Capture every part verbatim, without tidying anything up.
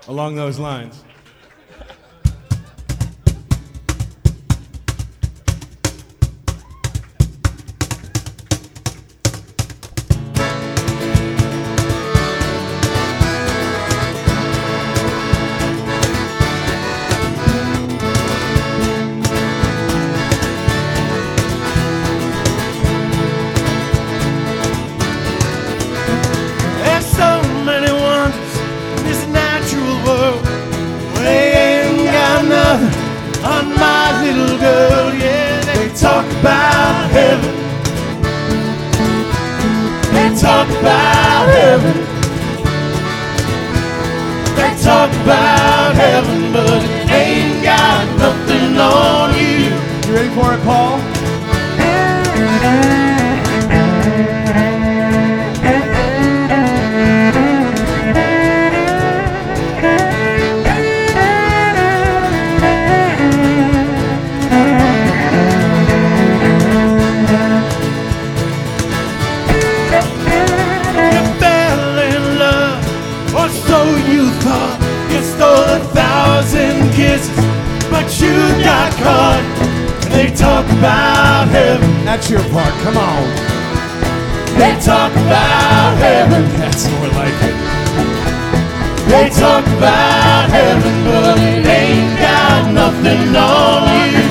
along those lines. On my little girl, yeah, they talk about heaven. They talk about heaven. They talk about heaven, but it ain't got nothing on you. You ready for it, Paul? You stole a thousand kisses, but you got caught. They talk about heaven. That's your part, come on. They talk about heaven. That's more like it. They talk about heaven, but it ain't got nothing on you.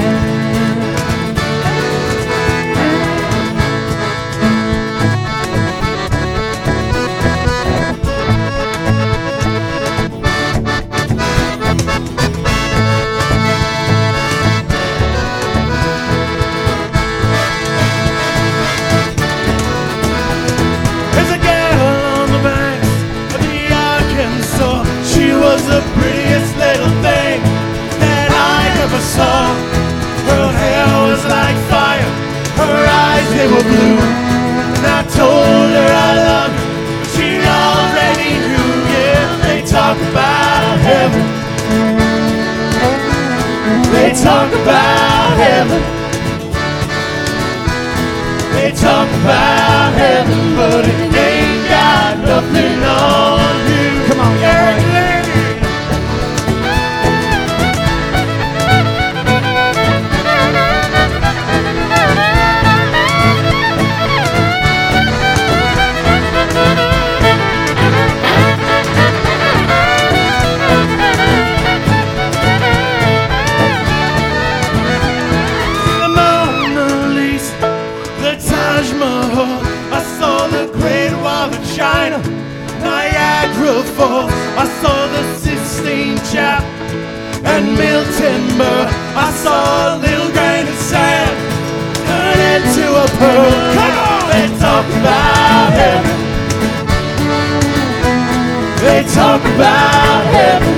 The prettiest little thing that I ever saw. Her hair was like fire, her eyes they were blue. And I told her I loved her, but she already knew. Yeah, they talk about heaven. They talk about heaven. They talk about heaven, but it ain't got nothing on you. Come on, yeah. China, Niagara Falls. I saw the Sistine Chapel and Mill Timber. I saw a little grain of sand turn into a pearl. Come on! They talk about heaven. They talk about heaven.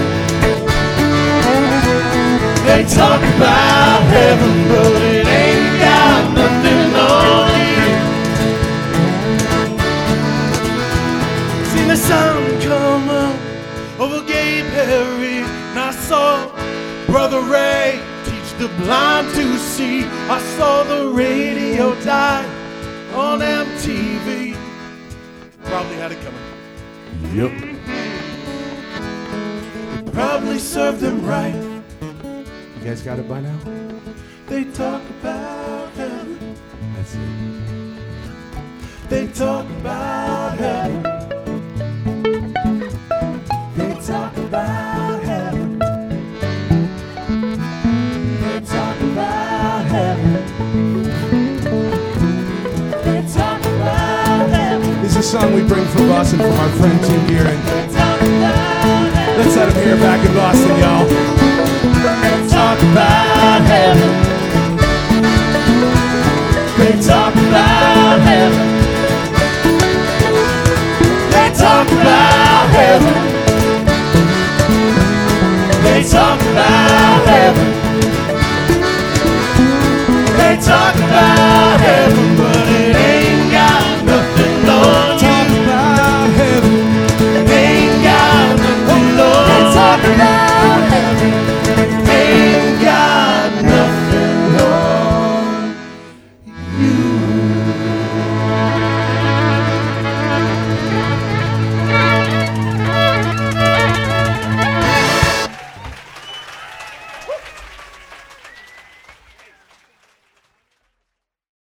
They talk about heaven, but it ain't got nothing on you. The sun come up over Gay Perry, and I saw Brother Ray teach the blind to see. I saw the radio die on M T V. Probably had it coming. Yep. It probably served them right. You guys got it by now? They talk about heaven. That's it. They talk about heaven. They talk about heaven. They talk about heaven. They talk about heaven. This is a song we bring from us and from our friend Tim Gearing.